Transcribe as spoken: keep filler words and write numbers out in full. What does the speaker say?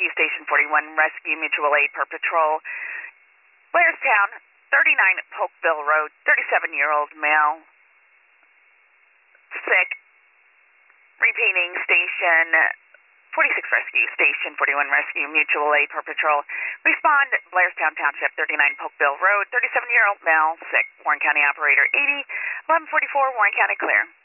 Rescue, Station forty-one, Rescue Mutual Aid per patrol. Blairstown, thirty-nine Polkville Road, thirty-seven-year-old male, sick. Repeating, Station forty-six Rescue, Station forty-one Rescue Mutual Aid per patrol. Respond, Blairstown Township, thirty-nine Polkville Road, thirty-seven-year-old male, sick. Warren County Operator eighty, eleven forty-four, Warren County clear.